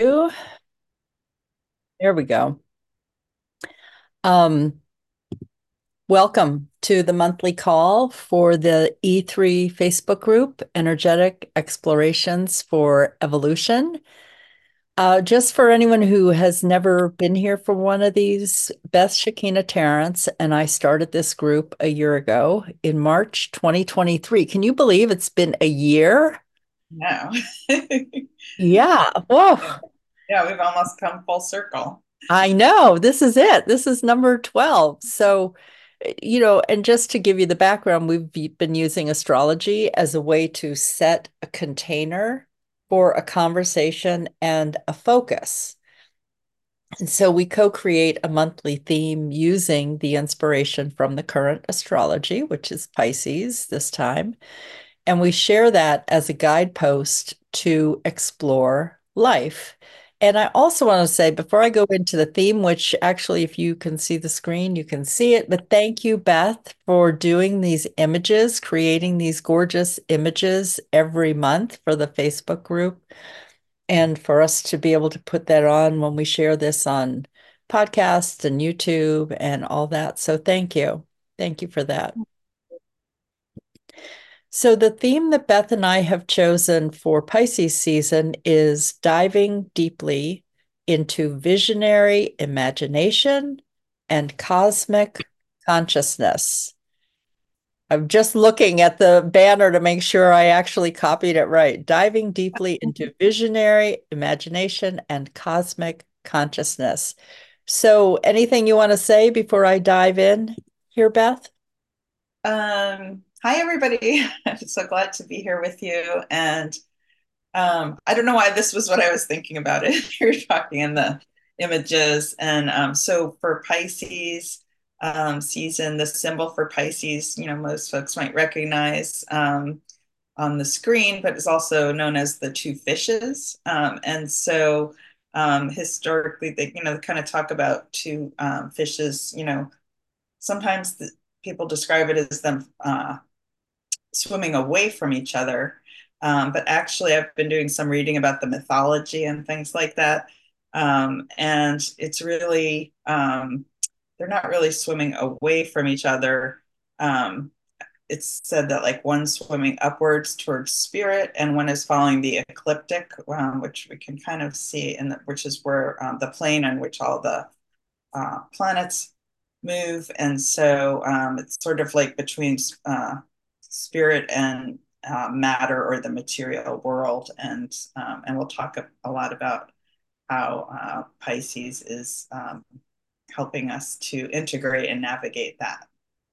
Ooh, there we go. Um, Welcome to the monthly call for the E3 Facebook group, Energetic Explorations for Evolution. Just for anyone who has never been here for one of these, Beth Shakina Terrence and I started this group a year ago in March 2023. Can you believe it's been a year? No. Yeah. Whoa. Yeah, yeah, we've almost come full circle. I know this is it. This is number 12. So, and just to give you the background, we've been using astrology as a way to set a container for a conversation and a focus. And so we co-create a monthly theme using the inspiration from the current astrology, which is Pisces this time. And we share that as a guidepost to explore life. And I also want to say, before I go into the theme, which actually, if you can see the screen, you can see it. But thank you, Beth, for doing these images, creating these gorgeous images every month for the Facebook group, and for us to be able to put that on when we share this on podcasts and YouTube and all that. So thank you. Thank you for that. So, the theme that Beth and I have chosen for Pisces season is diving deeply into visionary imagination and cosmic consciousness. I'm just looking at the banner to make sure I actually copied it right. Diving deeply into visionary imagination and cosmic consciousness. So, anything you want to say before I dive in here, Beth? Hi everybody. I'm so glad to be here with you. And I don't know why this was what I was thinking about it. You're talking in the images. And so for Pisces season, the symbol for Pisces, most folks might recognize on the screen, but it's also known as the two fishes. And so historically, they, kind of talk about two fishes, sometimes people describe it as them swimming away from each other. But actually, I've been doing some reading about the mythology and things like that. And it's really, they're not really swimming away from each other. Um, it's said that like one's swimming upwards towards spirit and one is following the ecliptic, which we can kind of see in the, which is where the plane on which all the planets move. And so it's sort of like between spirit and matter or the material world. And we'll talk a lot about how Pisces is helping us to integrate and navigate that.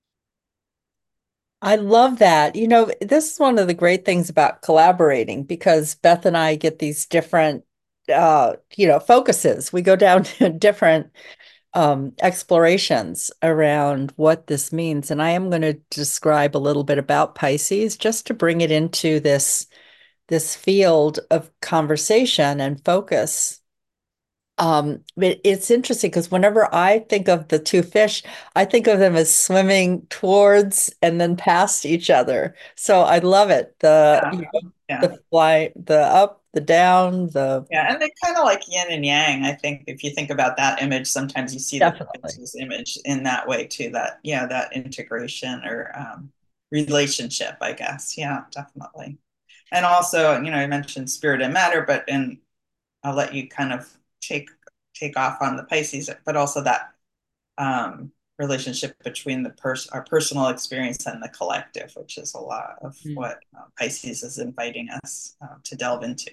I love that. This is one of the great things about collaborating because Beth and I get these different, focuses. We go down to different explorations around what this means. And I am going to describe a little bit about Pisces just to bring it into this field of conversation and focus. But it's interesting because whenever I think of the two fish, I think of them as swimming towards and then past each other. So I love it. Yeah, yeah. The fly, the up, the down, the Yeah, and they kind of like yin and yang. I think if you think about that image, sometimes you see the definitely. Pisces image in that way too. That yeah, that integration or relationship, I guess. Yeah, definitely. And also, I mentioned spirit and matter, but and I'll let you kind of take take off on the Pisces, but also that relationship between our personal experience and the collective, which is a lot of Mm. what Pisces is inviting us to delve into.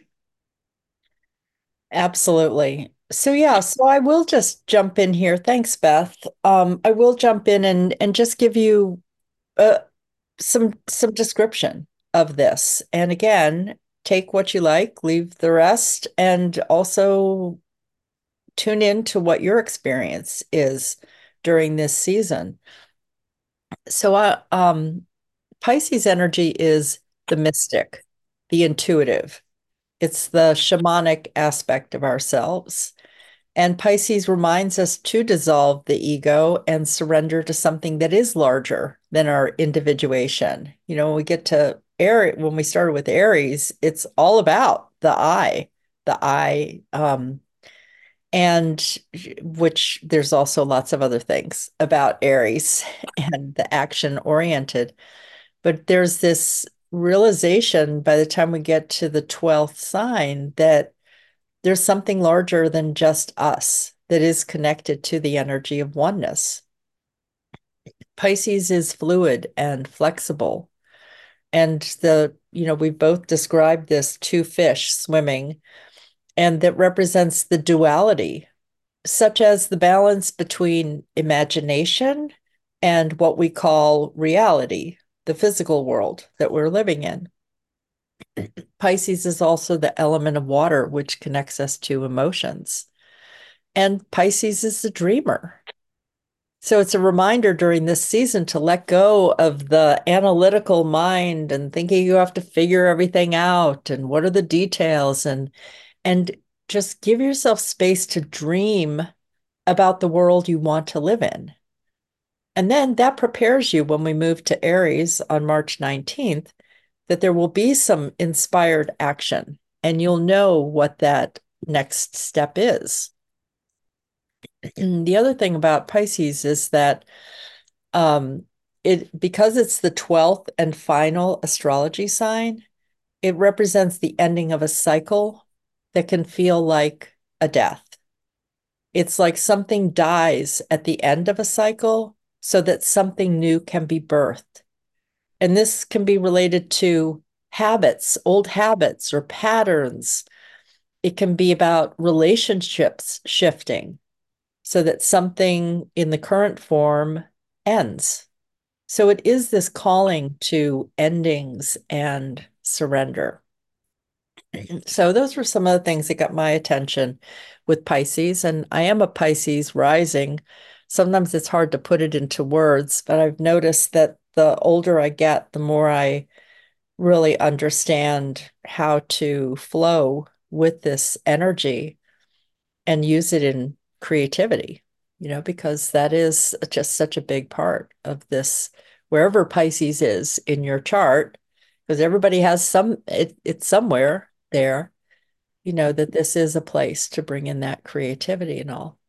Absolutely. So yeah, so I will just jump in here. Thanks, Beth. I will jump in and just give you uh, some description of this. And again, take what you like, leave the rest, and also tune in to what your experience is during this season. So, Pisces energy is the mystic, the intuitive. It's the shamanic aspect of ourselves. And Pisces reminds us to dissolve the ego and surrender to something that is larger than our individuation. When we get to Aries, when we started with Aries, it's all about the I, the I, and which there's also lots of other things about Aries and the action oriented. But there's this realization by the time we get to the 12th sign that there's something larger than just us that is connected to the energy of oneness. Pisces is fluid and flexible. And we've both described this two fish swimming, and that represents the duality, such as the balance between imagination and what we call reality, the physical world that we're living in. Pisces is also the element of water, which connects us to emotions. And Pisces is the dreamer. So it's a reminder during this season to let go of the analytical mind and thinking you have to figure everything out and what are the details, and just give yourself space to dream about the world you want to live in. And then that prepares you when we move to Aries on March 19th, that there will be some inspired action and you'll know what that next step is. The other thing about Pisces is that because it's the 12th and final astrology sign, it represents the ending of a cycle that can feel like a death. It's like something dies at the end of a cycle so that something new can be birthed. And this can be related to habits, old habits or patterns. It can be about relationships shifting so that something in the current form ends. So it is this calling to endings and surrender. So those were some of the things that got my attention with Pisces. And I am a Pisces rising. Sometimes it's hard to put it into words, but I've noticed that the older I get, the more I really understand how to flow with this energy and use it in creativity, because that is just such a big part of this, wherever Pisces is in your chart, because everybody has it's somewhere there, that this is a place to bring in that creativity and all.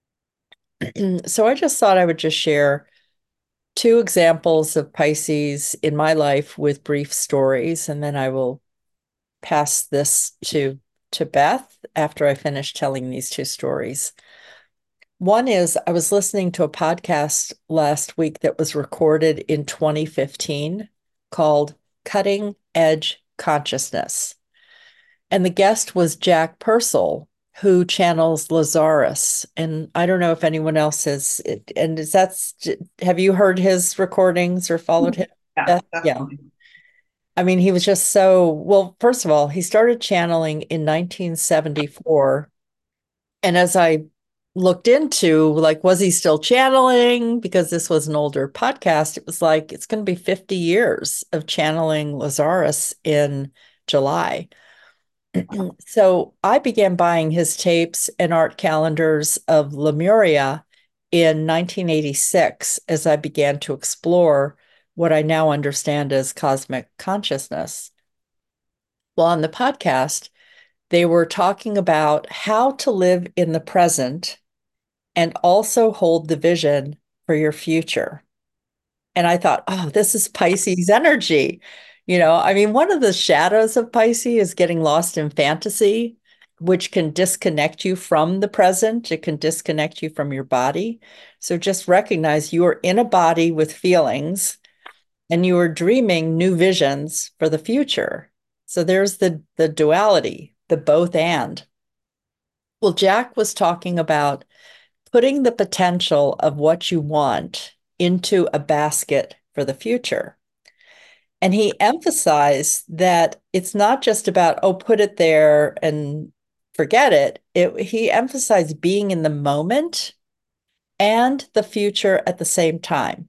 So I just thought I would just share two examples of Pisces in my life with brief stories, and then I will pass this to Beth after I finish telling these two stories. One is I was listening to a podcast last week that was recorded in 2015 called Cutting Edge Consciousness. And the guest was Jack Purcell, who channels Lazarus. And I don't know if anyone else has, and have you heard his recordings or followed him? Yeah, Yeah. definitely. I mean, he was just so, well, first of all, he started channeling in 1974. And as I looked into, like, was he still channeling? Because this was an older podcast, it was like, it's going to be 50 years of channeling Lazarus in July. So I began buying his tapes and art calendars of Lemuria in 1986 as I began to explore what I now understand as cosmic consciousness. Well, on the podcast, they were talking about how to live in the present and also hold the vision for your future. And I thought, oh, this is Pisces energy. I mean, one of the shadows of Pisces is getting lost in fantasy, which can disconnect you from the present. It can disconnect you from your body. So just recognize you are in a body with feelings and you are dreaming new visions for the future. So there's the duality, the both and. Well, Jack was talking about putting the potential of what you want into a basket for the future. And he emphasized that it's not just about, oh, put it there and forget it. He emphasized being in the moment and the future at the same time.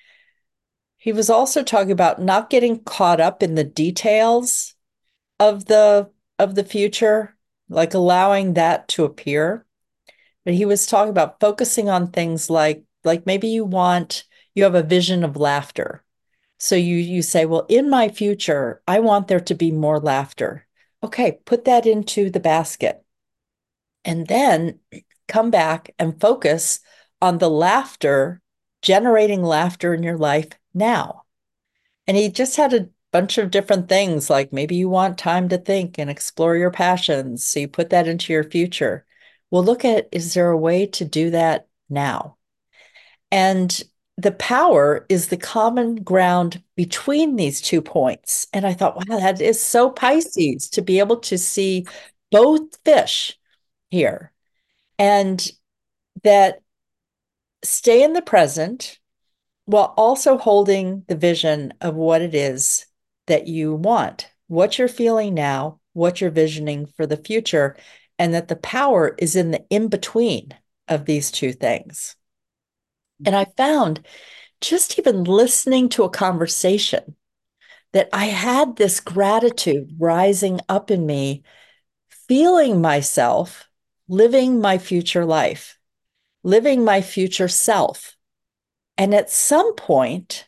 He was also talking about not getting caught up in the details of the future, like allowing that to appear. But he was talking about focusing on things like maybe you have a vision of laughter. So you say, well, in my future, I want there to be more laughter. Okay, put that into the basket and then come back and focus on the laughter, generating laughter in your life now. And he just had a bunch of different things, like maybe you want time to think and explore your passions. So you put that into your future. Well, look at, is there a way to do that now? And the power is the common ground between these 2 points. And I thought, wow, that is so Pisces to be able to see both fish here. And that stay in the present while also holding the vision of what it is that you want, what you're feeling now, what you're visioning for the future, and that the power is in the in between of these two things. And I found just even listening to a conversation that I had this gratitude rising up in me, feeling myself living my future life, living my future self. And at some point,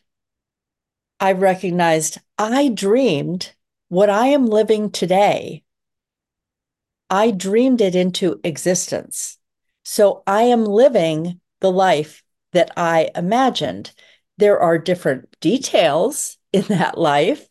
I recognized I dreamed what I am living today. I dreamed it into existence. So I am living the life that I imagined. There are different details in that life,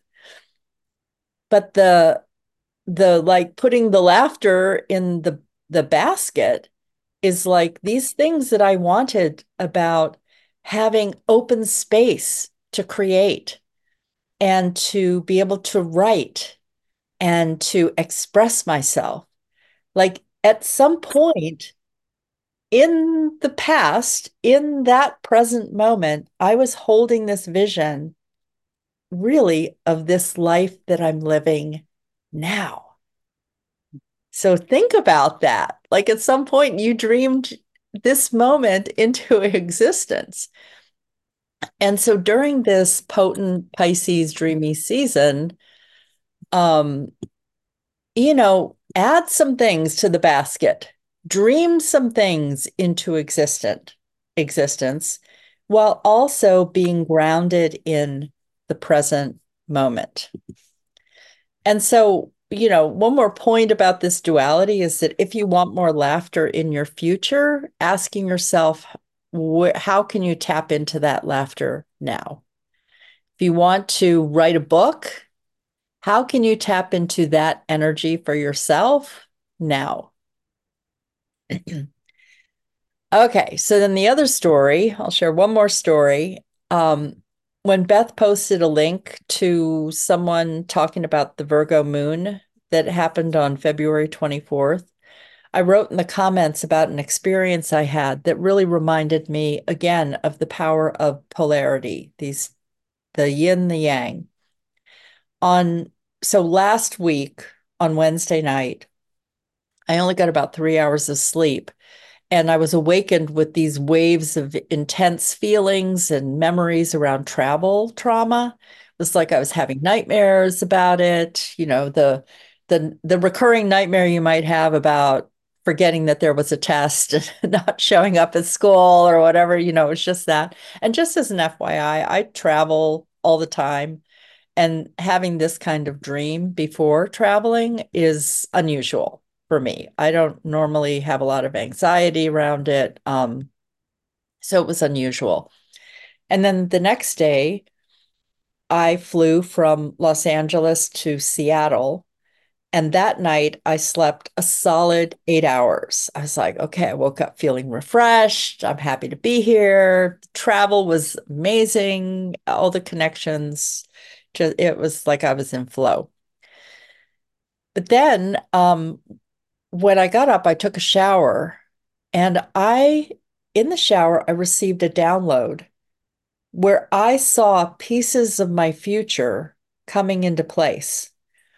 but the like putting the laughter in the basket is like these things that I wanted about having open space to create and to be able to write and to express myself. Like at some point in the past, in that present moment, I was holding this vision really of this life that I'm living now. So think about that. Like at some point, you dreamed this moment into existence. And so during this potent Pisces dreamy season, um, add some things to the basket, dream some things into existence while also being grounded in the present moment. And so, one more point about this duality is that if you want more laughter in your future, asking yourself, how can you tap into that laughter now? If you want to write a book, how can you tap into that energy for yourself now? Okay, so then the other story, I'll share one more story. When Beth posted a link to someone talking about the Virgo moon that happened on February 24th, I wrote in the comments about an experience I had that really reminded me again of the power of polarity, the yin, the yang. On so last week on Wednesday night, I only got about 3 hours of sleep. And I was awakened with these waves of intense feelings and memories around travel trauma. It was like I was having nightmares about it, the recurring nightmare you might have about forgetting that there was a test and not showing up at school or whatever, it's just that. And just as an FYI, I travel all the time. And having this kind of dream before traveling is unusual for me. I don't normally have a lot of anxiety around it. So it was unusual. And then the next day, I flew from Los Angeles to Seattle. And that night, I slept a solid 8 hours. I was like, okay, I woke up feeling refreshed. I'm happy to be here. Travel was amazing. All the connections, just it was like I was in flow. But then when I got up, I took a shower and in the shower, I received a download where I saw pieces of my future coming into place.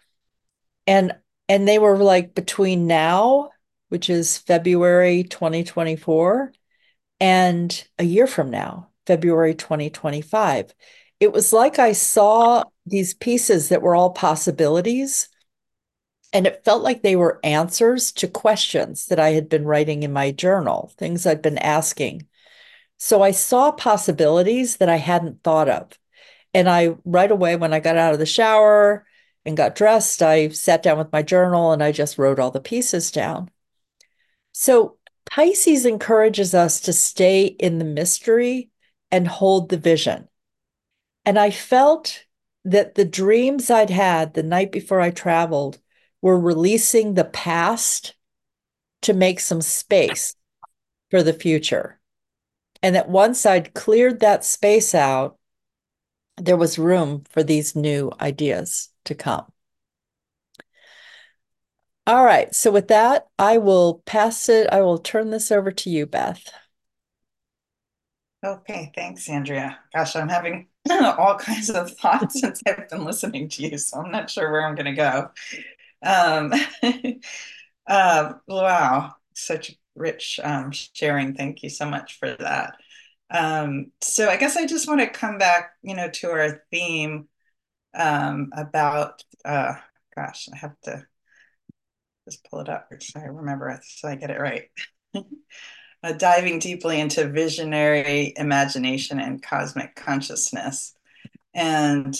And and they were like between now, which is February 2024, and a year from now, February 2025. It was like I saw these pieces that were all possibilities. And it felt like they were answers to questions that I had been writing in my journal, things I'd been asking. So I saw possibilities that I hadn't thought of. And I, right away, when I got out of the shower, and got dressed, I sat down with my journal and I just wrote all the pieces down. So Pisces encourages us to stay in the mystery and hold the vision. And I felt that the dreams I'd had the night before I traveled were releasing the past to make some space for the future. And that once I'd cleared that space out, there was room for these new ideas to come. All right. So with that, I will turn this over to you, Beth. Okay, thanks, Andrea. Gosh, I'm having all kinds of thoughts since I've been listening to you, so I'm not sure where I'm going to go. Um, wow, such rich sharing. Thank you so much for that. So I guess I just want to come back, to our theme about, gosh, I have to just pull it up so I remember it, so I get it right. Diving deeply into visionary imagination and cosmic consciousness. And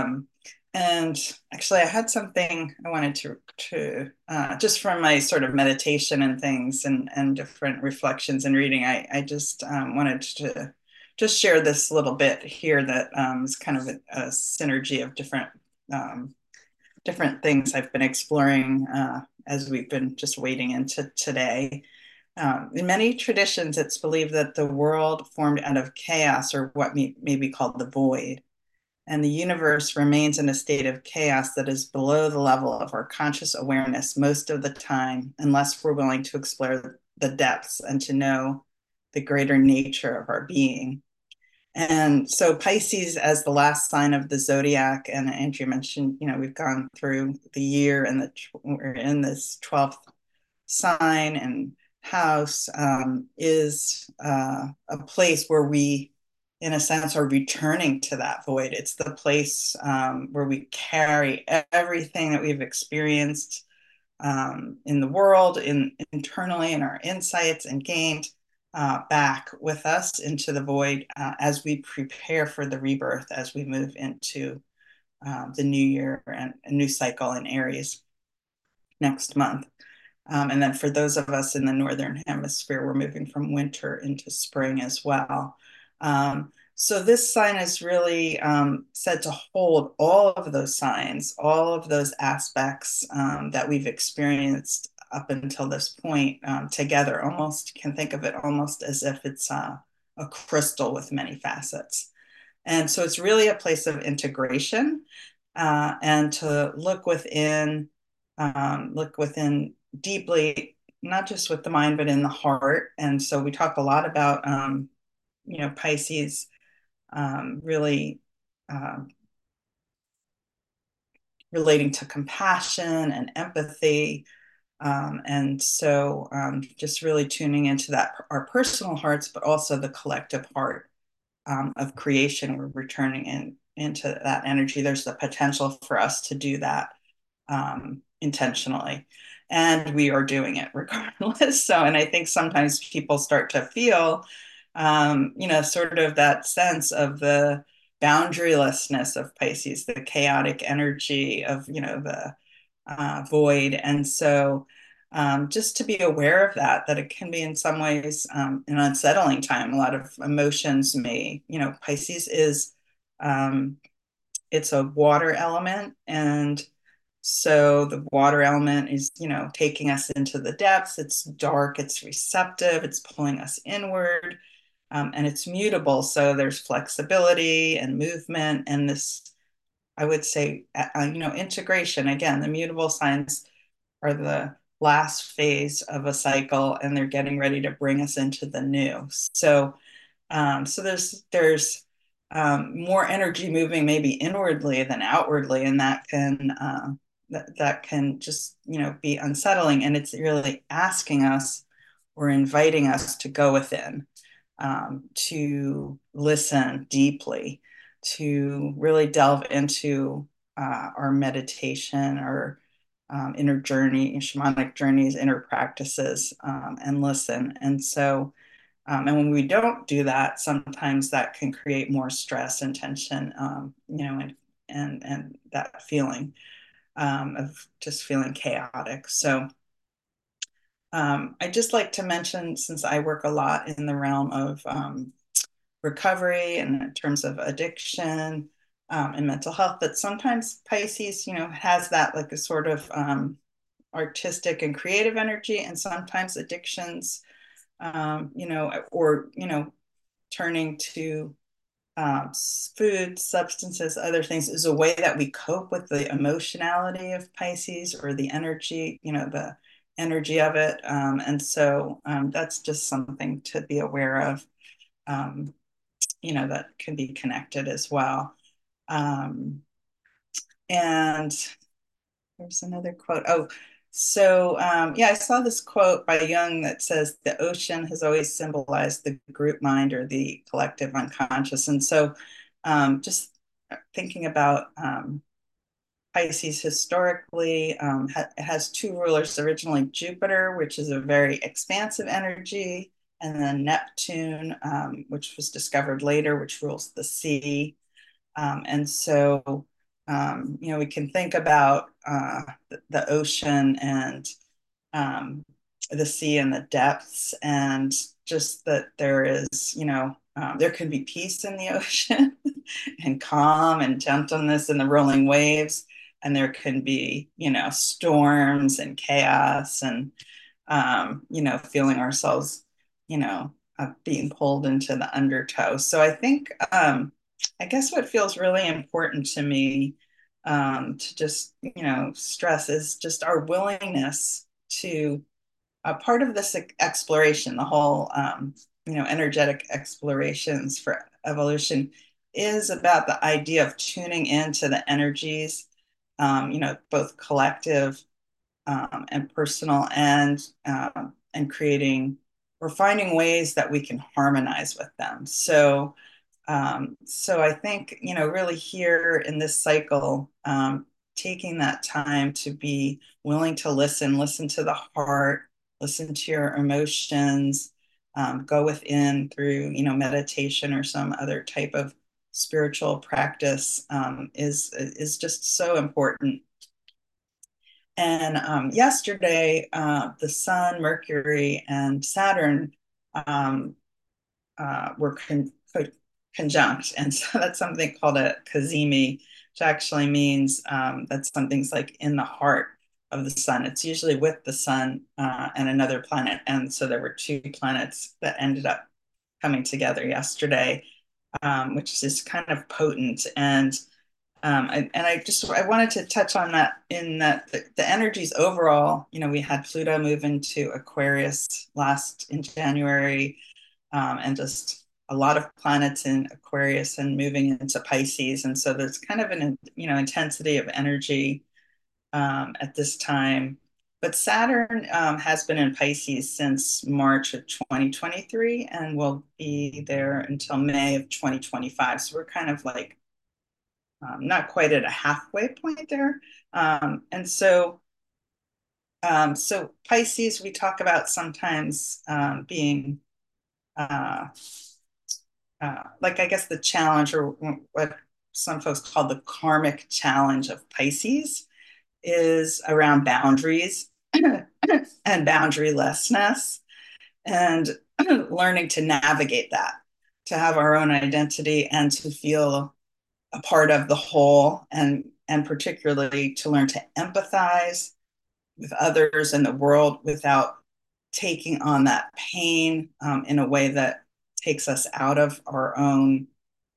and actually, I had something I wanted to just from my sort of meditation and things and different reflections and reading. I just wanted to just share this little bit here that is kind of a synergy of um, different things I've been exploring as we've been just wading into today. In many traditions, it's believed that the world formed out of chaos, or what may be called the void, and the universe remains in a state of chaos that is below the level of our conscious awareness most of the time, unless we're willing to explore the depths and to know the greater nature of our being. And so Pisces as the last sign of the zodiac, and Andrew mentioned, we've gone through the year and we're in this 12th sign and house, is a place where we, in a sense, are returning to that void. It's the place where we carry everything that we've experienced in the world, internally, in our insights and gained back with us into the void as we prepare for the rebirth, as we move into the new year and a new cycle in Aries next month. And then for those of us in the Northern Hemisphere, we're moving from winter into spring as well. So this sign is really said to hold all of those signs, all of those aspects that we've experienced up until this point together. Almost can think of it almost as if it's a crystal with many facets. And so it's really a place of integration and to look within deeply, not just with the mind, but in the heart. And so we talk a lot about, Pisces really um, relating to compassion and empathy. And so just really tuning into that, our personal hearts, but also the collective heart of creation. We're returning into that energy. There's the potential for us to do that intentionally. And we are doing it regardless. So, and I think sometimes people start to feel, sort of that sense of the boundarylessness of Pisces, the chaotic energy of, the void. And so, just to be aware of that it can be in some ways an unsettling time. A lot of emotions Pisces is, it's a water element. And so the water element is, taking us into the depths. It's dark, it's receptive, it's pulling us inward, and it's mutable. So there's flexibility and movement, and this, I would say, integration. Again, the mutable signs are the last phase of a cycle, and they're getting ready to bring us into the new. So there's more energy moving maybe inwardly than outwardly, and that can just be unsettling. And it's really asking us or inviting us to go within, to listen deeply, to really delve into our meditation, our inner journey, shamanic journeys, inner practices, and listen. And when we don't do that, sometimes that can create more stress and tension, and that feeling. of just feeling chaotic. So I just like to mention, since I work a lot in the realm of recovery and in terms of addiction and mental health, that sometimes Pisces, has that like a sort of artistic and creative energy, and sometimes addictions, or turning to food, substances, other things is a way that we cope with the emotionality of Pisces, or the energy of it. And so that's just something to be aware of, that can be connected as well. Um, and there's another quote. Oh, so yeah, I saw this quote by Jung that says the ocean has always symbolized the group mind or the collective unconscious. And so just thinking about Pisces historically, it has two rulers, originally Jupiter, which is a very expansive energy, and then Neptune, which was discovered later, which rules the sea. And so, we can think about the ocean and um, the sea and the depths, and just that there is, there can be peace in the ocean and calm and gentleness in the rolling waves. And there can be, storms and chaos and, feeling ourselves, being pulled into the undertow. So I think, I guess what feels really important to me to just, stress is just our willingness to part of this exploration, the whole, energetic explorations for evolution is about the idea of tuning into the energies, both collective and personal, and creating or finding ways that we can harmonize with them. So I think, really here in this cycle, taking that time to be willing to listen to the heart, listen to your emotions, go within through, meditation or some other type of spiritual practice, is just so important. And yesterday, the Sun, Mercury, and Saturn um, were conjunct. And so that's something called a cazimi, which actually means that something's like in the heart of the sun. It's usually with the sun and another planet. And so there were two planets that ended up coming together yesterday, which is just kind of potent. And I wanted to touch on that, in that the energies overall, we had Pluto move into Aquarius in January, and just a lot of planets in Aquarius and moving into Pisces. And so there's kind of an, intensity of energy at this time. But Saturn has been in Pisces since March of 2023 and will be there until May of 2025. So we're kind of like not quite at a halfway point there. And so Pisces, we talk about sometimes being uh, like, I guess, the challenge, or what some folks call the karmic challenge of Pisces, is around boundaries and boundarylessness, and learning to navigate that, to have our own identity and to feel a part of the whole, and particularly to learn to empathize with others in the world without taking on that pain in a way that takes us out of our own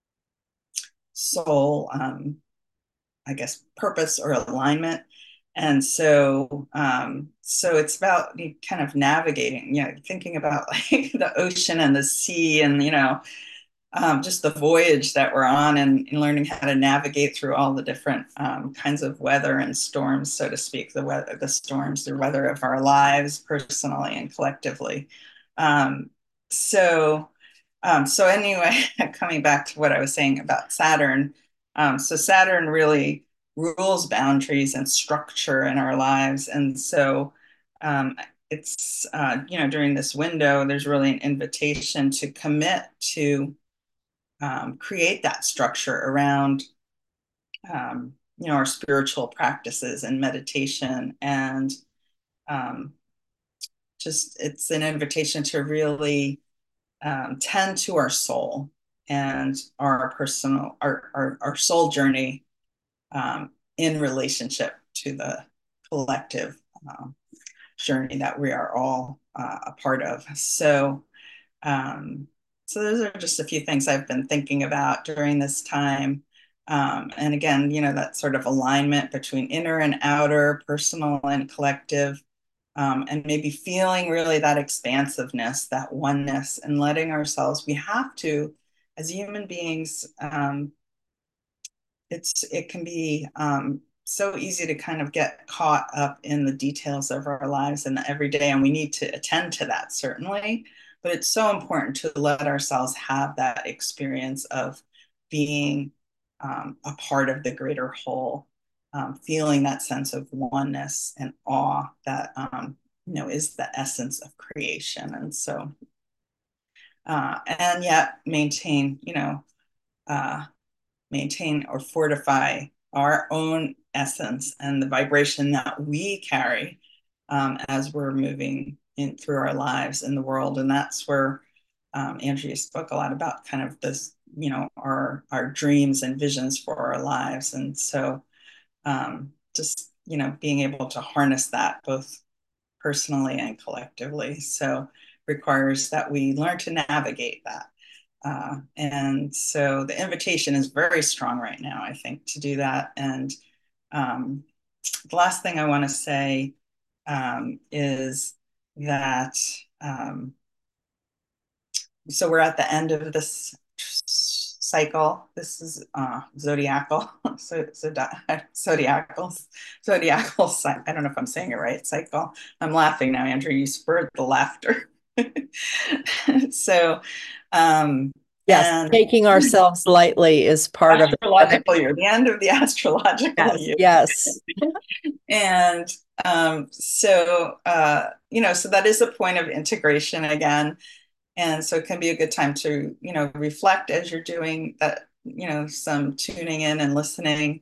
soul, I guess, purpose or alignment. And so it's about kind of navigating, thinking about like the ocean and the sea, and just the voyage that we're on, and learning how to navigate through all the different kinds of weather and storms, so to speak, the storms, the weather of our lives, personally and collectively. Um, so, so anyway, coming back to what I was saying about Saturn, so Saturn really rules boundaries and structure in our lives, and so um, it's during this window, there's really an invitation to commit to create that structure around our spiritual practices and meditation, and um, just it's an invitation to really tend to our soul and our personal, our soul journey in relationship to the collective journey that we are all a part of. Um, so those are just a few things I've been thinking about during this time. And again, that sort of alignment between inner and outer, personal and collective, and maybe feeling really that expansiveness, that oneness, and letting ourselves, we have to, as human beings, it can be so easy to kind of get caught up in the details of our lives and every day, and we need to attend to that certainly. But it's so important to let ourselves have that experience of being a part of the greater whole, feeling that sense of oneness and awe that is the essence of creation, and so and yet uh, maintain or fortify our own essence and the vibration that we carry as we're moving in through our lives in the world. And that's where Andrea spoke a lot about kind of this, our dreams and visions for our lives. And so just, being able to harness that both personally and collectively. So requires that we learn to navigate that. And so the invitation is very strong right now, I think, to do that. And um, the last thing I want to say is that so we're at the end of this cycle. This is zodiacal, zodiacal. I don't know if I'm saying it right. Cycle. I'm laughing now, Andrew. You spurred the laughter. So, um, Yes, and taking ourselves lightly is part of it. astrological year, the end of the astrological Yes, year. yes. And so that is a point of integration again. And so it can be a good time to, reflect as you're doing that, some tuning in and listening.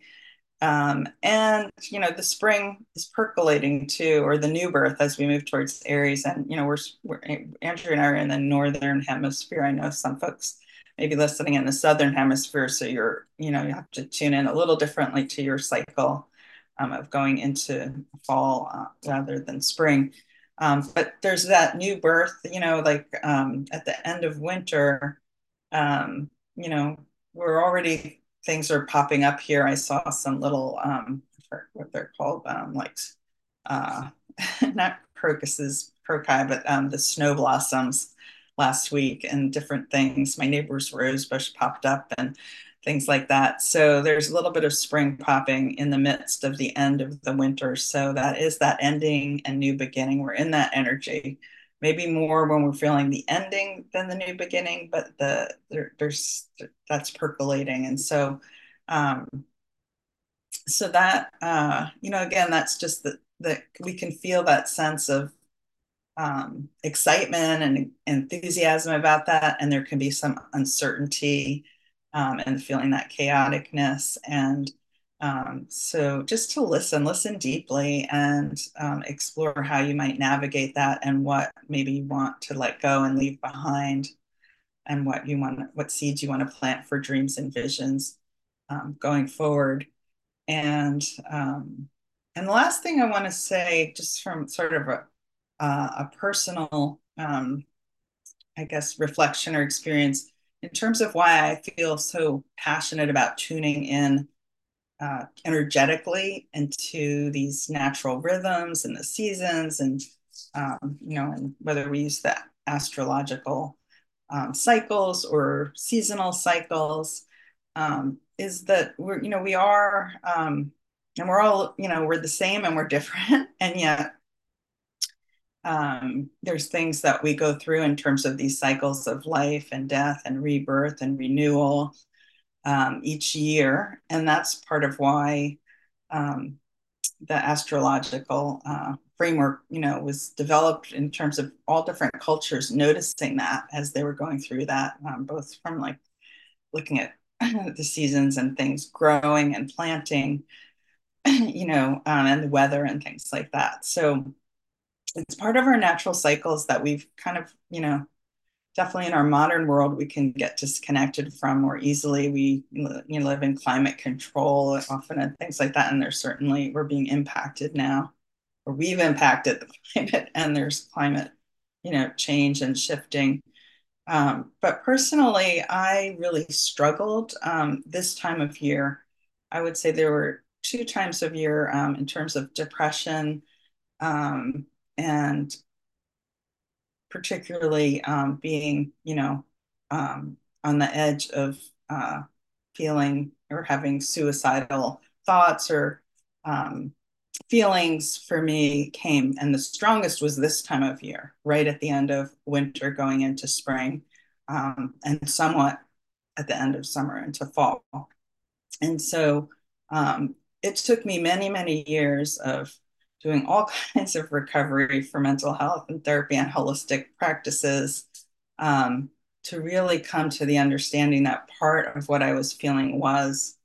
And the spring is percolating too, or the new birth as we move towards Aries. And we're Andrew and I are in the northern hemisphere. I know some folks may be listening in the southern hemisphere, so you have to tune in a little differently to your cycle of going into fall rather than spring. But there's that new birth, like at the end of winter. Um, you know, we're already things are popping up here. I saw some little I forget what they're called, like uh not crocuses, croci, but the snow blossoms last week and different things. My neighbor's rose bush popped up and things like that. So there's a little bit of spring popping in the midst of the end of the winter. So that is that ending and new beginning. We're in that energy maybe more when we're feeling the ending than the new beginning, but there's that's percolating. And so um so that again, that's just that we can feel that sense of excitement and enthusiasm about that, and there can be some uncertainty and feeling that chaoticness. And so just to listen deeply and explore how you might navigate that and what maybe you want to let go and leave behind, and what seeds you want to plant for dreams and visions going forward. And and the last thing I want to say, just from sort of a personal, I guess, reflection or experience in terms of why I feel so passionate about tuning in energetically into these natural rhythms and the seasons, and and whether we use the astrological cycles or seasonal cycles, is that we are, and we're all, we're the same and we're different, and yet there's things that we go through in terms of these cycles of life and death and rebirth and renewal each year. And that's part of why um, the astrological framework, was developed in terms of all different cultures noticing that as they were going through that, both from like looking at the seasons and things growing and planting, and the weather and things like that. So it's part of our natural cycles that we've kind of, definitely in our modern world, we can get disconnected from more easily. We live in climate control often and things like that. And there's certainly, we're being impacted now, or we've impacted the climate, and there's climate, change and shifting. But personally, I really struggled this time of year. I would say there were two times of year in terms of depression, and particularly being, on the edge of feeling or having suicidal thoughts or um, feelings for me came, and the strongest was this time of year, right at the end of winter, going into spring, and somewhat at the end of summer into fall. And so it took me many, many years of doing all kinds of recovery for mental health and therapy and holistic practices, um, to really come to the understanding that part of what I was feeling was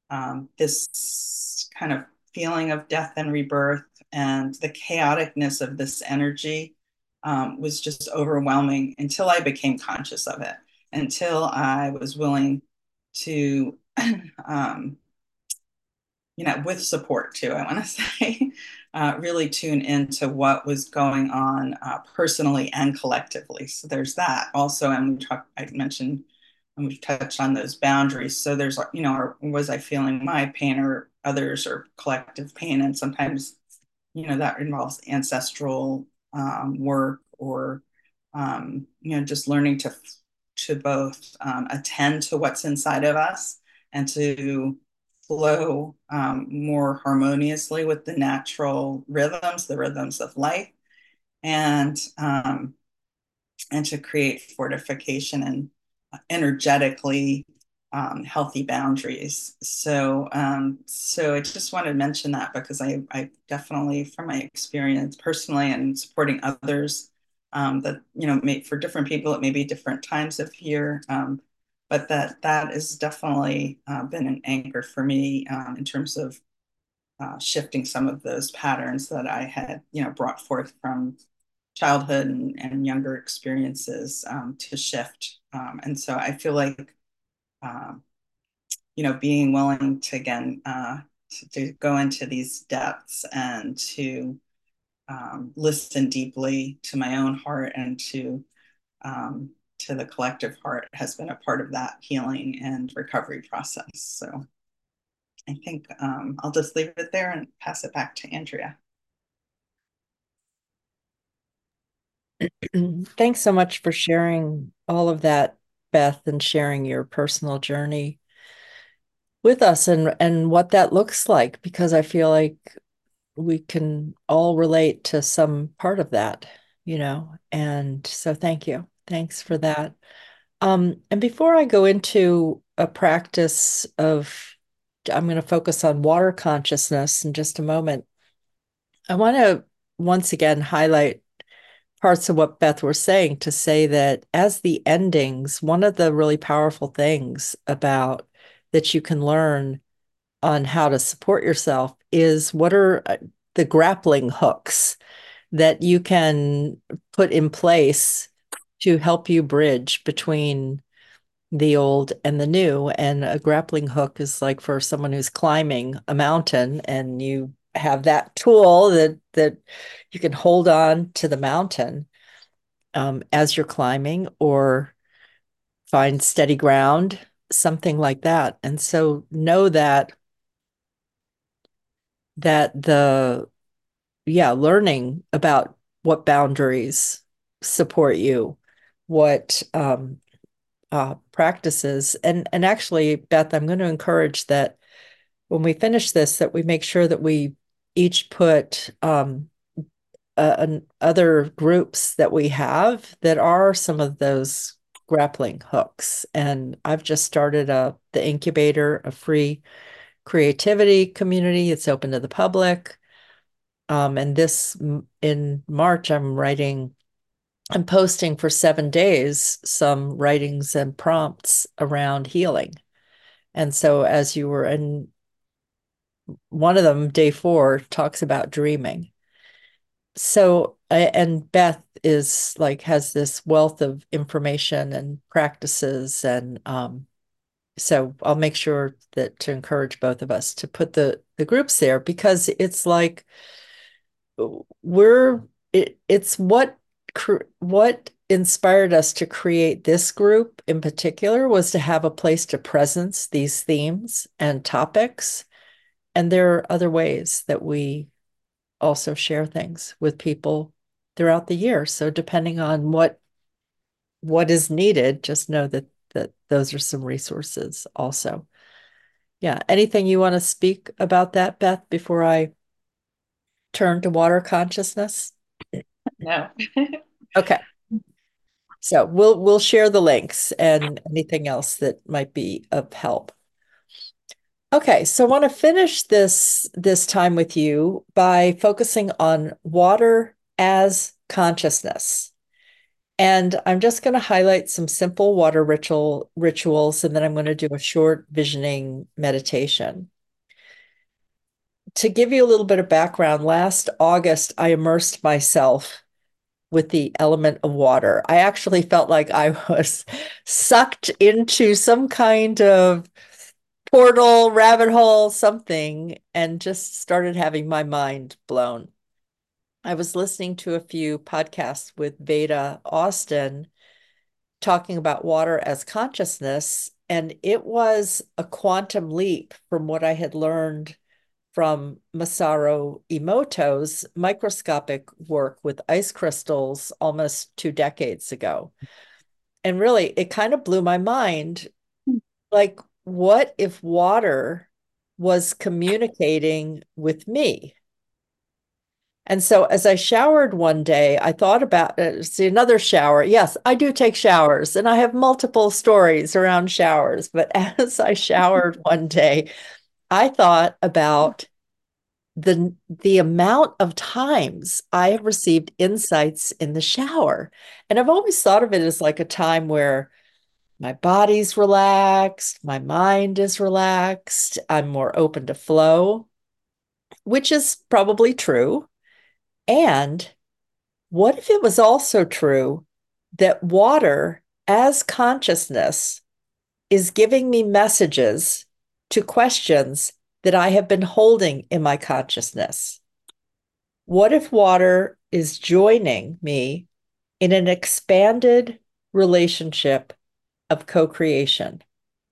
this kind of feeling of death and rebirth, and the chaoticness of this energy was just overwhelming until I became conscious of it, until I was willing to um, with support too, I want to say, really tune into what was going on personally and collectively. So there's that also. And I mentioned, and we've touched on those boundaries. So there's, was I feeling my pain or others or collective pain? And sometimes, that involves ancestral work, or, just learning to both attend to what's inside of us and to flow more harmoniously with the natural rhythms, the rhythms of life, and um, and to create fortification and energetically healthy boundaries. So I just wanted to mention that because I definitely, from my experience personally and supporting others, that for different people it may be different times of year, but that has definitely been an anchor for me in terms of shifting some of those patterns that I had brought forth from childhood and younger experiences to shift. And so I feel like, um, being willing to, again, to go into these depths and to listen deeply to my own heart and to the collective heart has been a part of that healing and recovery process. So I think I'll just leave it there and pass it back to Andrea. Thanks so much for sharing all of that, Beth, and sharing your personal journey with us and what that looks like, because I feel like we can all relate to some part of that, And so thank you. Thanks for that. And before I go into a practice of, I'm going to focus on water consciousness in just a moment. I want to once again highlight parts of what Beth was saying, to say that as the endings, one of the really powerful things about that you can learn on how to support yourself is what are the grappling hooks that you can put in place to help you bridge between the old and the new. And a grappling hook is like for someone who's climbing a mountain, and you have that tool that you can hold on to the mountain as you're climbing, or find steady ground, something like that. And so know that the learning about what boundaries support you, what practices, and actually, Beth, I'm going to encourage that when we finish this, that we make sure that we each put other groups that we have that are some of those grappling hooks. And I've just started the incubator, a free creativity community. It's open to the public. And this in March, I'm posting for 7 days some writings and prompts around healing. And so as you were in one of them, day 4, talks about dreaming. So, and Beth is like, has this wealth of information and practices. And so I'll make sure that to encourage both of us to put the groups there because it's like it's what inspired us to create this group in particular was to have a place to presence these themes and topics. And there are other ways that we also share things with people throughout the year. So depending on what is needed, just know that those are some resources also. Yeah. Anything you want to speak about that, Beth, before I turn to water consciousness? No. Okay. So we'll share the links and anything else that might be of help. Okay, so I want to finish this time with you by focusing on water as consciousness. And I'm just going to highlight some simple water rituals, and then I'm going to do a short visioning meditation. To give you a little bit of background, last August, I immersed myself with the element of water. I actually felt like I was sucked into some kind of portal, rabbit hole, something, and just started having my mind blown. I was listening to a few podcasts with Veda Austin talking about water as consciousness, and it was a quantum leap from what I had learned from Masaru Emoto's microscopic work with ice crystals almost 2 decades ago. And really, it kind of blew my mind. Like, what if water was communicating with me? And so as I showered one day, I thought about see another shower. Yes, I do take showers and I have multiple stories around showers. But as I showered one day, I thought about the amount of times I have received insights in the shower. And I've always thought of it as like a time where my body's relaxed, my mind is relaxed, I'm more open to flow, which is probably true. And what if it was also true that water as consciousness is giving me messages to questions that I have been holding in my consciousness? What if water is joining me in an expanded relationship of co creation?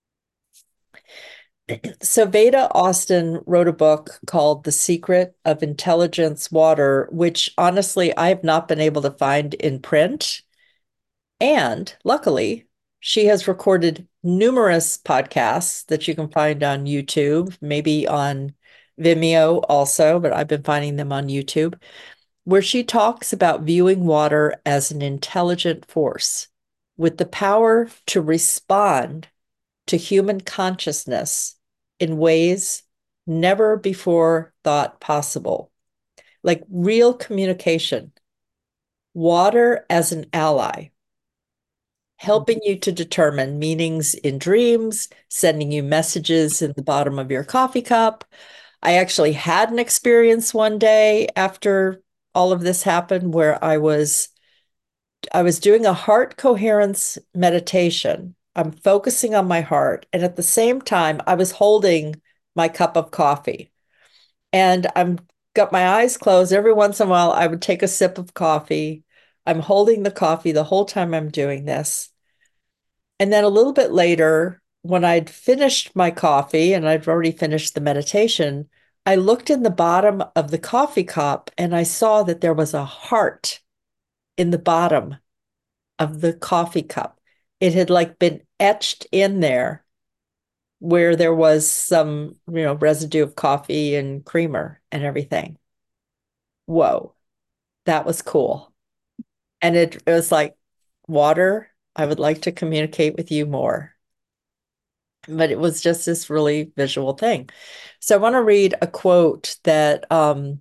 So, Veda Austin wrote a book called The Secret of Intelligence Water, which honestly I have not been able to find in print. And luckily, she has recorded numerous podcasts that you can find on YouTube, maybe on Vimeo also, but I've been finding them on YouTube, where she talks about viewing water as an intelligent force with the power to respond to human consciousness in ways never before thought possible, like real communication, water as an ally, helping you to determine meanings in dreams, sending you messages in the bottom of your coffee cup. I actually had an experience one day after all of this happened where I was doing a heart coherence meditation. I'm focusing on my heart, and at the same time I was holding my cup of coffee. And I'm got my eyes closed. Every once in a while I would take a sip of coffee. I'm holding the coffee the whole time I'm doing this. And then a little bit later, when I'd finished my coffee and I'd already finished the meditation, I looked in the bottom of the coffee cup and I saw that there was a heart in the bottom of the coffee cup. It had like been etched in there where there was some, residue of coffee and creamer and everything. Whoa, that was cool. And it was like, water, I would like to communicate with you more. But it was just this really visual thing. So I want to read a quote that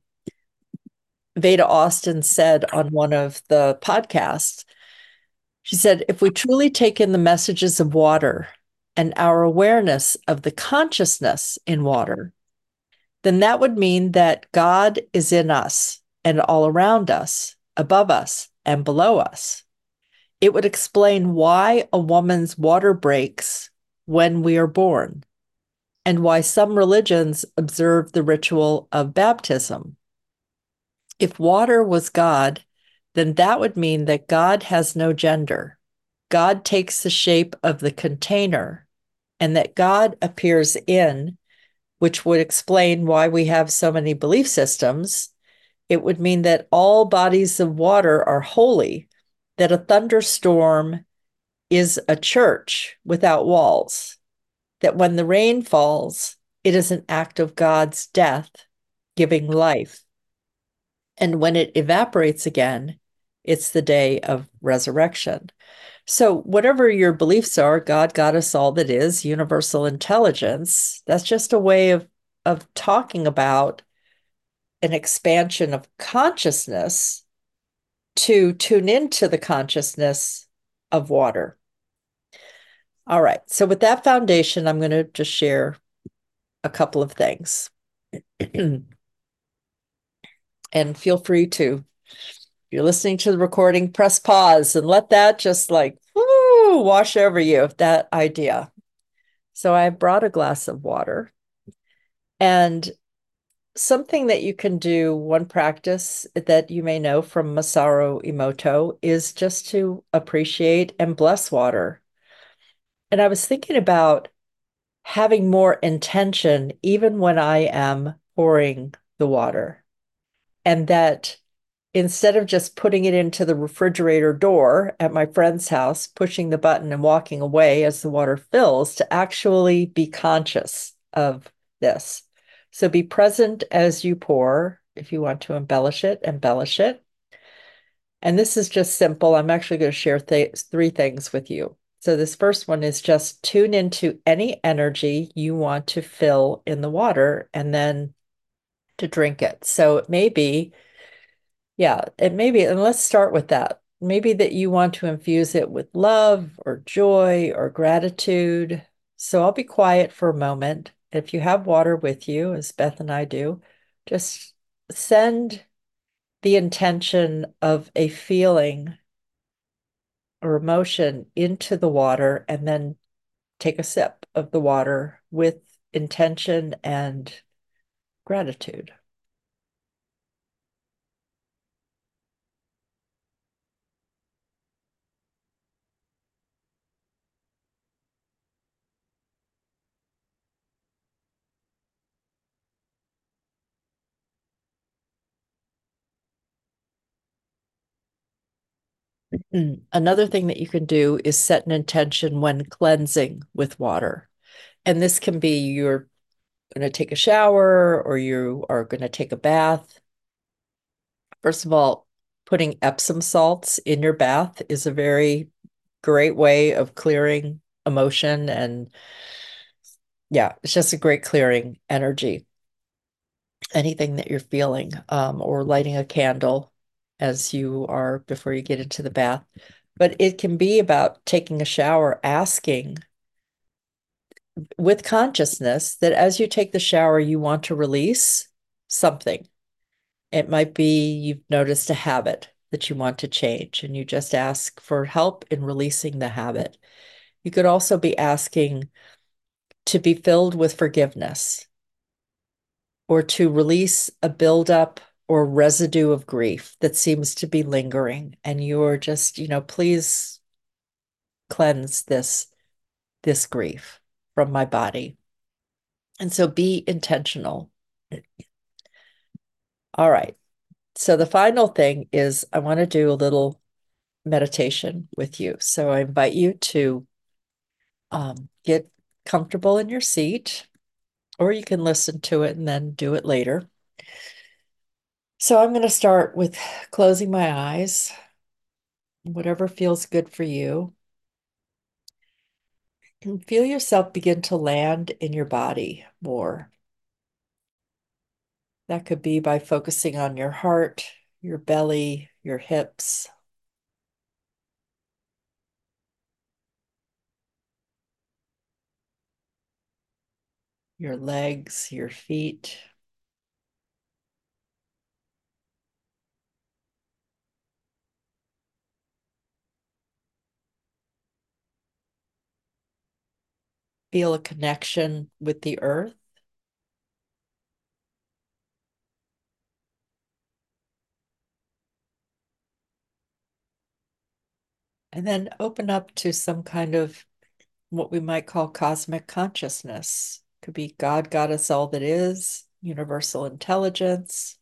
Veda Austin said on one of the podcasts. She said, if we truly take in the messages of water, and our awareness of the consciousness in water, then that would mean that God is in us and all around us, above us and below us. It would explain why a woman's water breaks when we are born and why some religions observe the ritual of baptism. If water was God, then that would mean that God has no gender. God takes the shape of the container, and that God appears in, which would explain why we have so many belief systems. It would mean that all bodies of water are holy, that a thunderstorm is a church without walls, that when the rain falls, it is an act of God's death, giving life. And when it evaporates again, it's the day of resurrection. So, whatever your beliefs are, God got us all that is, universal intelligence, that's just a way of talking about an expansion of consciousness to tune into the consciousness of water. All right. So, with that foundation, I'm going to just share a couple of things. And feel free to, if you're listening to the recording, press pause and let that just like whoo, wash over you, that idea. So, I brought a glass of water, and something that you can do, one practice that you may know from Masaru Emoto, is just to appreciate and bless water. And I was thinking about having more intention even when I am pouring the water, and that instead of just putting it into the refrigerator door at my friend's house, pushing the button and walking away as the water fills, to actually be conscious of this. So be present as you pour. If you want to embellish it, embellish it. And this is just simple. I'm actually going to share three things with you. So this first one is just tune into any energy you want to fill in the water and then to drink it. So it may be, yeah, it may be, and let's start with that. Maybe that you want to infuse it with love or joy or gratitude. So I'll be quiet for a moment. If you have water with you, as Beth and I do, just send the intention of a feeling or emotion into the water and then take a sip of the water with intention and gratitude. Another thing that you can do is set an intention when cleansing with water. And this can be you're going to take a shower or you are going to take a bath. First of all, putting Epsom salts in your bath is a very great way of clearing emotion. And yeah, it's just a great clearing energy. Anything that you're feeling, or lighting a candle as you are before you get into the bath. But it can be about taking a shower, asking with consciousness that as you take the shower, you want to release something. It might be you've noticed a habit that you want to change, and you just ask for help in releasing the habit. You could also be asking to be filled with forgiveness or to release a buildup or residue of grief that seems to be lingering. And you're just, please cleanse this grief from my body. And so be intentional. All right. So the final thing is I want to do a little meditation with you. So I invite you to get comfortable in your seat, or you can listen to it and then do it later. So I'm going to start with closing my eyes, whatever feels good for you. And feel yourself begin to land in your body more. That could be by focusing on your heart, your belly, your hips. your legs, your feet. Feel a connection with the earth. And then open up to some kind of what we might call cosmic consciousness. Could be God got us all that is, universal intelligence,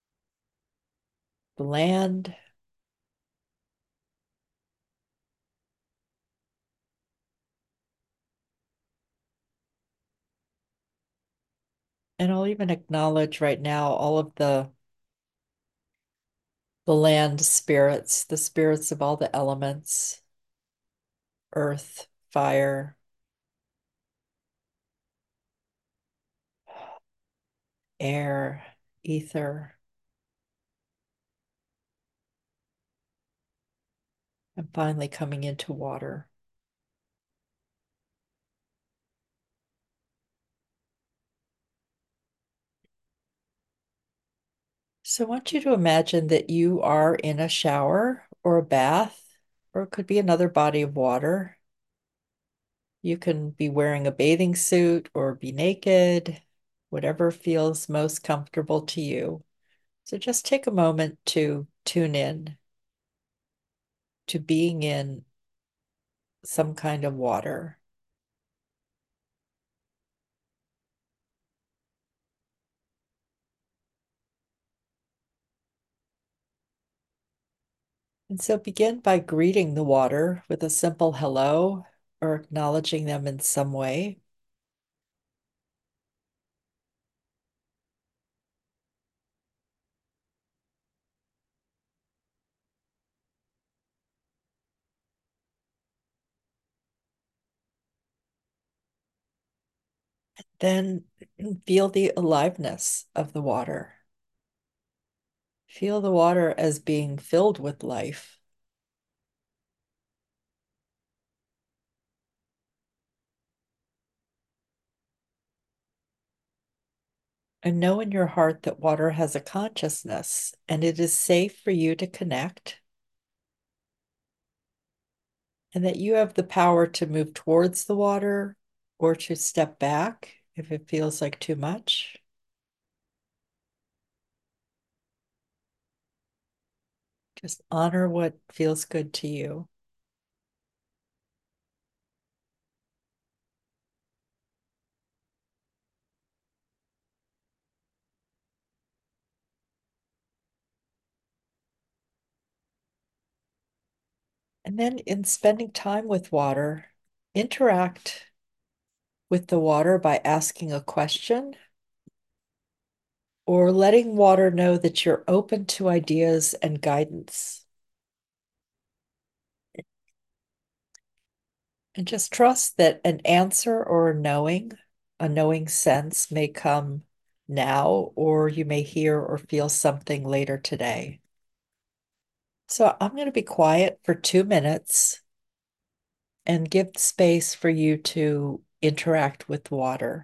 the land. And I'll even acknowledge right now all of the land spirits, the spirits of all the elements, earth, fire, air, ether, and finally coming into water. So I want you to imagine that you are in a shower or a bath, or it could be another body of water. You can be wearing a bathing suit or be naked, whatever feels most comfortable to you. So just take a moment to tune in to being in some kind of water. And so begin by greeting the water with a simple hello or acknowledging them in some way. Then feel the aliveness of the water. Feel the water as being filled with life. And know in your heart that water has a consciousness and it is safe for you to connect, and that you have the power to move towards the water or to step back if it feels like too much. Just honor what feels good to you. And then in spending time with water, interact with the water by asking a question or letting water know that you're open to ideas and guidance. And just trust that an answer or a knowing sense may come now, or you may hear or feel something later today. So I'm going to be quiet for 2 minutes and give space for you to interact with water.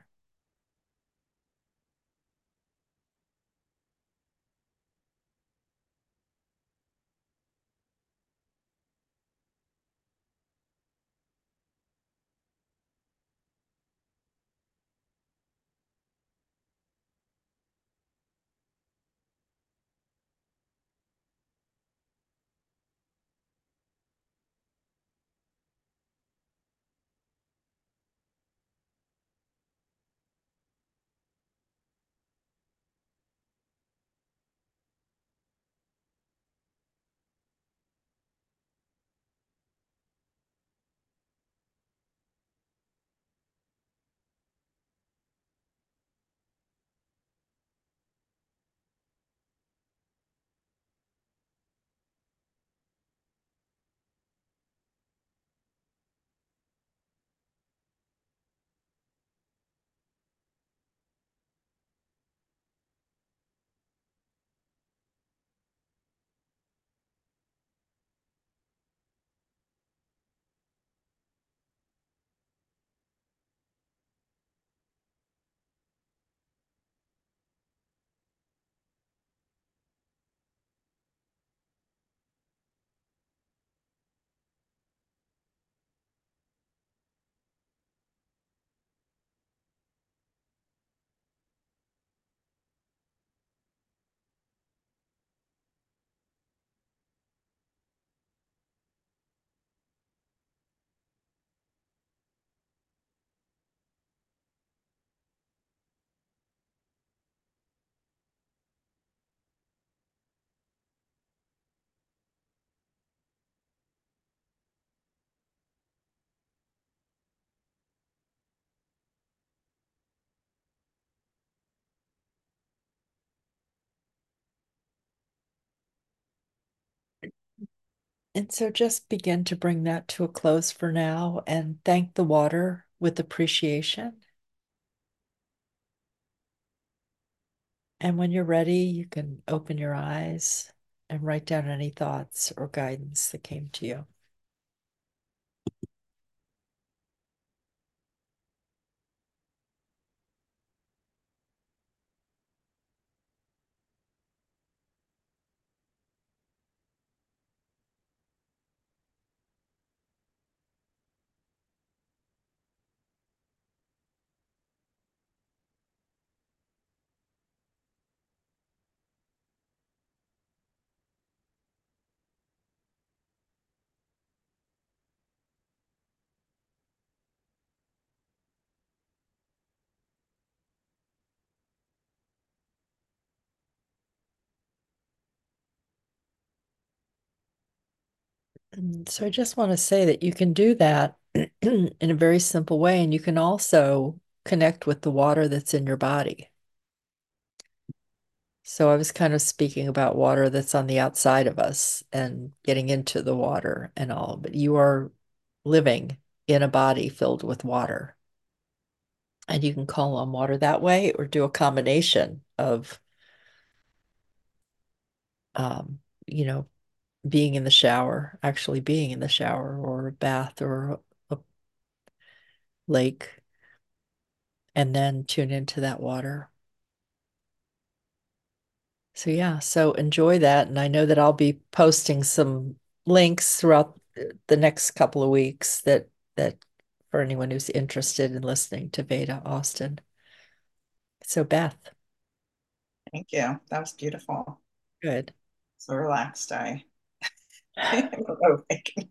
And so just begin to bring that to a close for now and thank the water with appreciation. And when you're ready, you can open your eyes and write down any thoughts or guidance that came to you. And so I just want to say that you can do that in a very simple way, and you can also connect with the water that's in your body. So I was kind of speaking about water that's on the outside of us and getting into the water and all, but you are living in a body filled with water. And you can call on water that way or do a combination of, um, you know, being in the shower, actually being in the shower or a bath or a lake, and then tune into that water. So yeah, so enjoy that. And I know that I'll be posting some links throughout the next couple of weeks that for anyone who's interested in listening to Veda Austin. So Beth, Thank you. That was beautiful. good. So relaxed. Oh, thank you.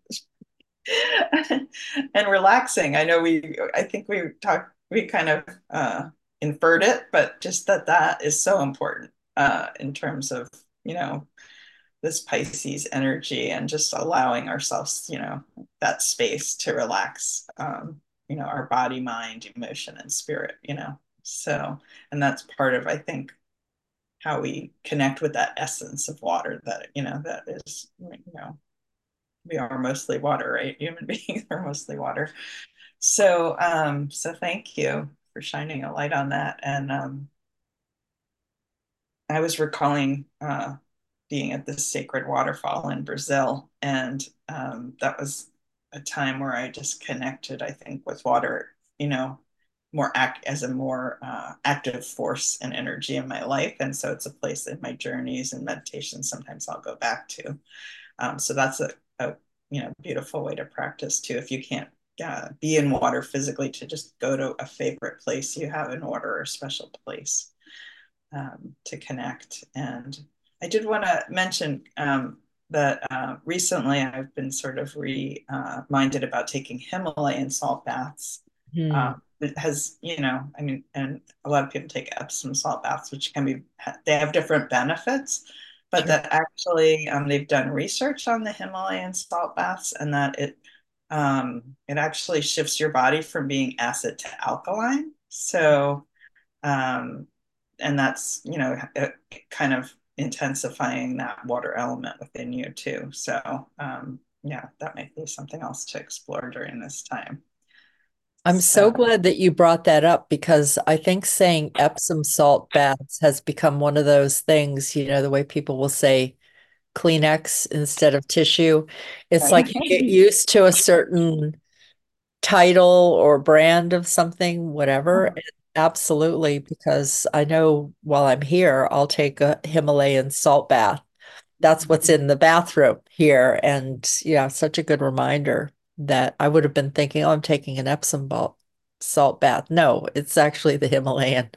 And relaxing. I think we kind of inferred it, but just that is so important in terms of, you know, this Pisces energy and just allowing ourselves, that space to relax, our body, mind, emotion, and spirit, So, and that's part of, I think, how we connect with that essence of water that is, we are mostly water, right? Human beings are mostly water. So thank you for shining a light on that. And I was recalling being at this sacred waterfall in Brazil, and that was a time where I just connected, I think, with water, more act as a more active force and energy in my life. And so it's a place in my journeys and meditation sometimes I'll go back to. So that's a beautiful way to practice too. If you can't be in water physically, to just go to a favorite place you have in water or a special place to connect. And I did want to mention that recently I've been sort of reminded about taking Himalayan salt baths. Hmm. It has, I mean, and a lot of people take Epsom salt baths, which they have different benefits, but Sure. that actually they've done research on the Himalayan salt baths and that it actually shifts your body from being acid to alkaline. So, um, and that's kind of intensifying that water element within you too. So yeah, that might be something else to explore during this time. I'm so So glad that you brought that up because I think saying Epsom salt baths has become one of those things, the way people will say Kleenex instead of tissue. It's like you get used to a certain title or brand of something, whatever. Absolutely, because I know while I'm here, I'll take a Himalayan salt bath. That's what's in the bathroom here. And yeah, such a good reminder that I would have been thinking, oh, I'm taking an salt bath. No, it's actually the Himalayan.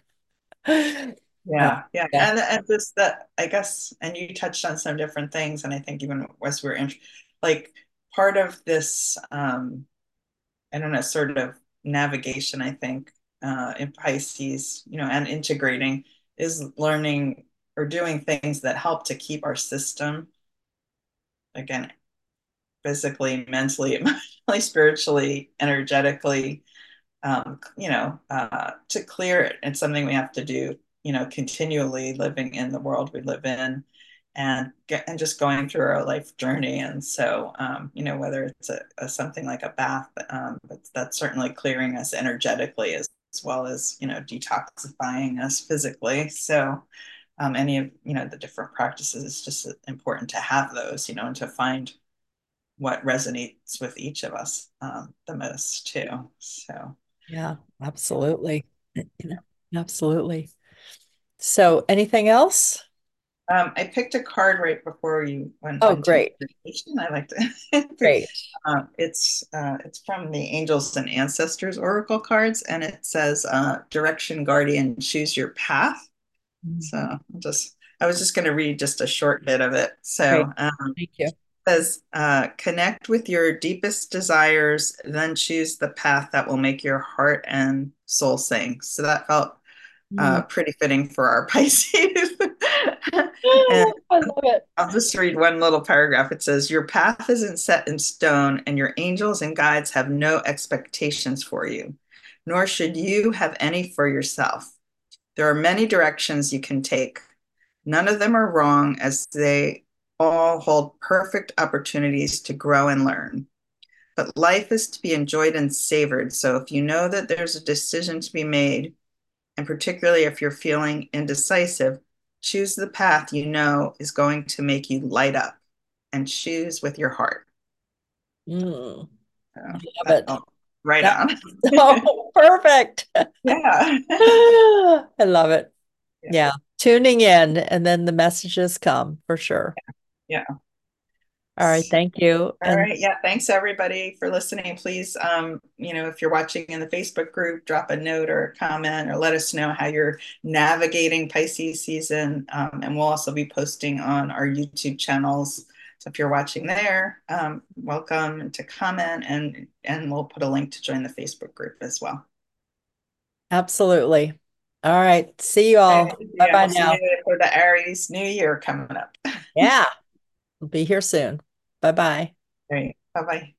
yeah, Yeah. and this that I guess, and you touched on some different things, and I think even as we're in, like part of this, I don't know, sort of navigation, I think, in Pisces, and integrating is learning or doing things that help to keep our system, again, physically, mentally, emotionally, spiritually, energetically, to clear it. It's something we have to do, continually living in the world we live in. and just going through our life journey. And so, whether it's something like a bath, but that's certainly clearing us energetically as well as, detoxifying us physically. So, any of, the different practices, it's just important to have those, and to find what resonates with each of us the most too. So, Yeah, absolutely. Absolutely. So, anything else? I picked a card right before you went Oh, into great. meditation. I like to. Great. It's from the Angels and Ancestors Oracle cards, and it says, "Direction Guardian, choose your path." So I was just going to read just a short bit of it. Great. So Thank you. it says, "Connect with your deepest desires, then choose the path that will make your heart and soul sing." So that felt Mm. pretty fitting for our Pisces. And Oh, I love it. I'll just read one little paragraph. It says, "Your path isn't set in stone, and your angels and guides have no expectations for you, nor should you have any for yourself. There are many directions you can take. None of them are wrong, as they all hold perfect opportunities to grow and learn. But life is to be enjoyed and savored. So if you know that there's a decision to be made, and particularly if you're feeling indecisive, choose the path you know is going to make you light up and choose with your heart." Mm, So I love that it. felt right That's on. so perfect. Yeah. I love it. Yeah. Yeah. Tuning in and then the messages come for sure. Yeah. All right. Thank you. All And right. Yeah. Thanks everybody for listening. Please, if you're watching in the Facebook group, drop a note or a comment or let us know how you're navigating Pisces season. And we'll also be posting on our YouTube channels. So if you're watching there, welcome to comment, and we'll put a link to join the Facebook group as well. absolutely. All right. See you Okay. all. Bye Yeah, bye we'll see now. you for the Aries New Year coming up. Yeah. We'll be here soon. Bye bye. Great. Bye bye.